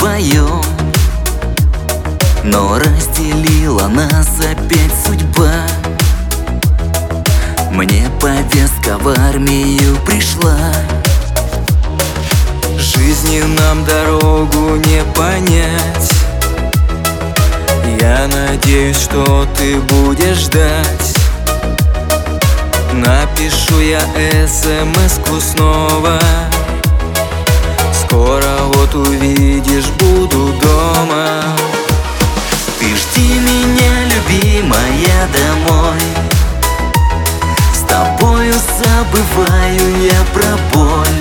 вдвоем, но разделила нас опять судьба. Мне повестка в армию пришла. Жизни нам дорогу не понять. Я надеюсь, что ты будешь ждать. Напишу я смс-ку снова. Скоро вот увидишь, буду дома. Ты жди меня, любимая, домой. С тобою забываю я про боль,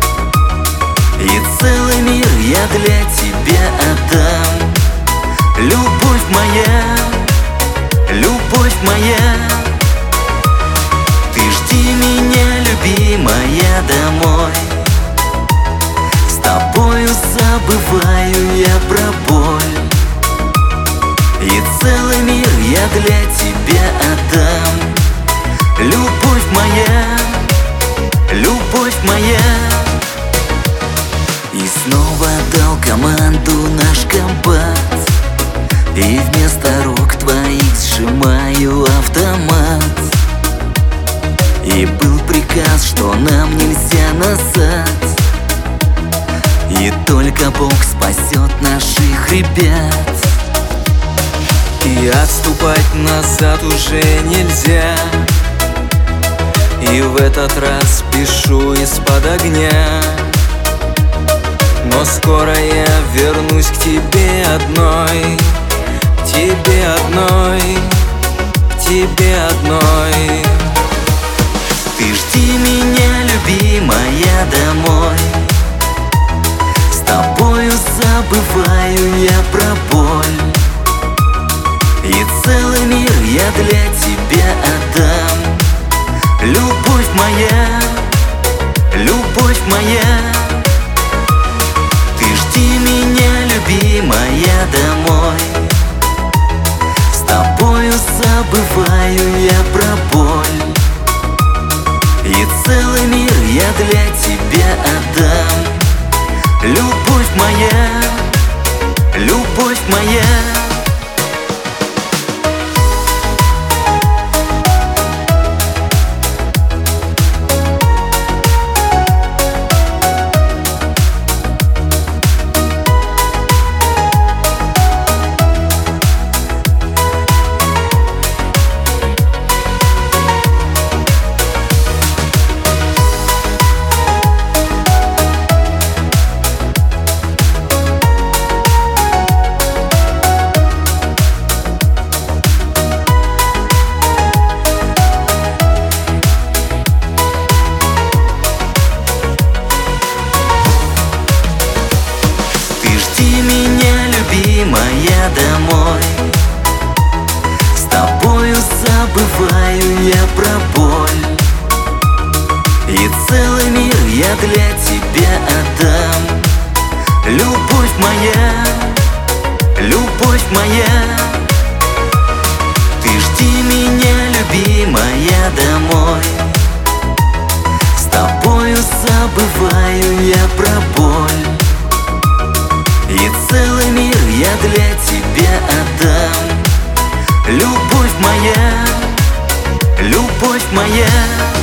и целый мир я для тебя отдам. Любовь моя, любовь моя. Ты жди меня, любимая, домой. С тобою забываю я про боль, и целый мир я для тебя отдам. Любовь моя, любовь моя. И снова дал команду наш комбат, и вместо рук твоих сжимаю автомат. И был приказ, что нам нельзя назад, и только Бог спасет наших ребят. И отступать назад уже нельзя. И в этот раз пишу из-под огня. Но скоро я вернусь к тебе одной, к тебе одной, к тебе одной. Ты жди меня, любимая, домой. С тобою забываю я про боль, и целый мир я для тебя отдам. Любовь моя, любовь моя. Ты жди меня, любимая, домой. С тобою забываю я про боль, и целый мир я для тебя отдам. Любовь моя, любовь моя. Любимая, домой. С тобою забываю я про боль, и целый мир я для тебя отдам. Любовь моя, любовь моя. Ты жди меня, любимая, домой. С тобою забываю я про боль, и целый мир я для тебя отдам. Любовь моя, любовь моя.